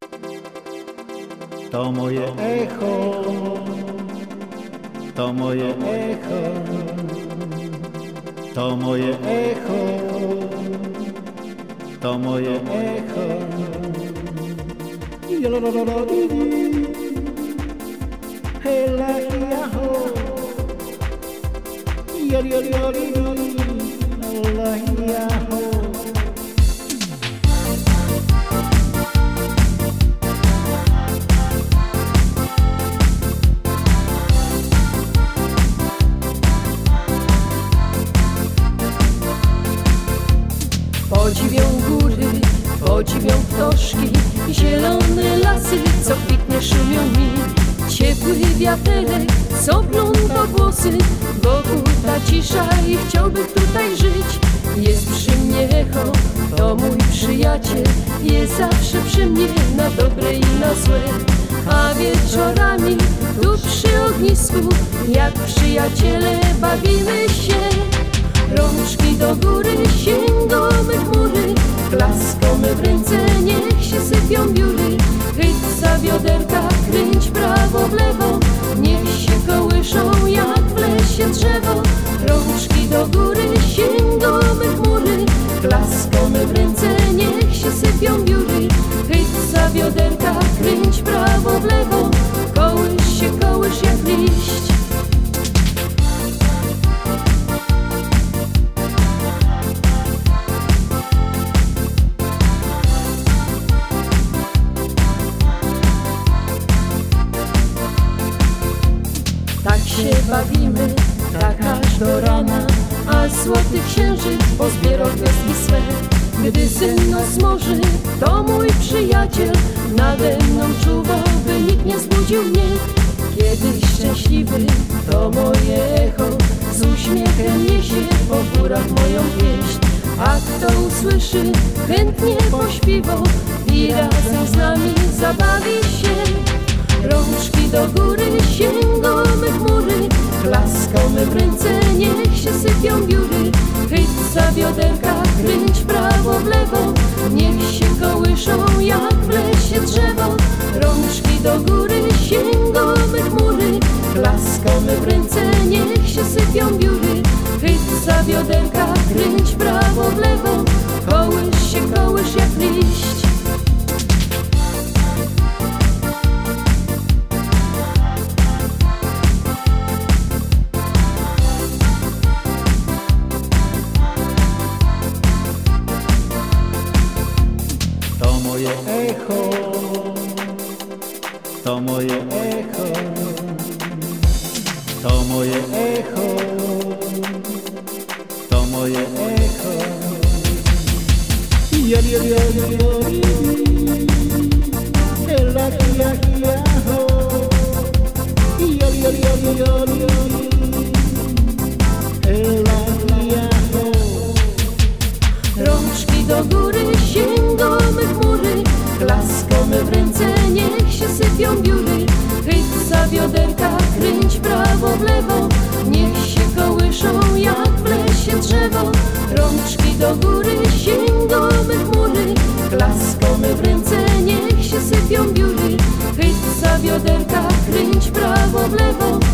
To moje echo, to moje echo, to moje echo, to moje echo. Hela yaho, yori yori yori yori, Allah yaho. Podziwią góry, podziwią ptoszki, zielone lasy, co kwitnie szumią mi. Ciepły wiaterek, co pląta włosy, wokół ta cisza i chciałbym tutaj żyć. Jest przy mnie echo, to mój przyjaciel, jest zawsze przy mnie na dobre i na złe. A wieczorami tu przy ognisku, jak przyjaciele bawimy się. Rączki do góry, sięgamy chmury, klaskamy w ręce, niech się sypią biury. Chyć za bioderka, kręć prawo w lewo, niech się kołyszą jak w lesie drzewo. Rączki do góry, sięgamy chmury, klaskamy w ręce, niech się sypią biury. Chyć za bioderka, kręć prawo w lewo, kołysz jak liść. Tak się bawimy, tak aż do rana, a złoty księżyc pozbierał gwiazdki swe. Gdy syn nos morzy, to mój przyjaciel nade mną czuwał, by nikt nie zbudził mnie. Kiedy szczęśliwy, to moje echo z uśmiechem niesie po górach moją pieśń. A kto usłyszy, chętnie pośpiwo i razem z nami zabawi się. Rączki do góry, sięgamy chmury, klaskamy w ręce, niech się sypią biury. Chyć za bioderka, kręć prawo w lewo, niech się kołyszą jak w lesie drzewo. Rączki do góry, sięgamy chmury, klaskamy w ręce, niech się sypią biury. Chyć za bioderka, kręć prawo w lewo, kołysz jak liść. To moje echo, to moje echo, to moje echo, to moje echo. Yori yori yori yori, ela yaho, yori yori yori yori, ela yaho. Rączki do góry, sięgamy chmury, klaskamy w ręce, niech się sypią biury. Chyć za bioderka, kręć prawo w lewo, niech się kołyszą jak w lesie drzewo. Rączki do góry, sięgamy chmury, klaskamy w ręce, niech się sypią biury. Chyć za bioderka, kręć prawo w lewo,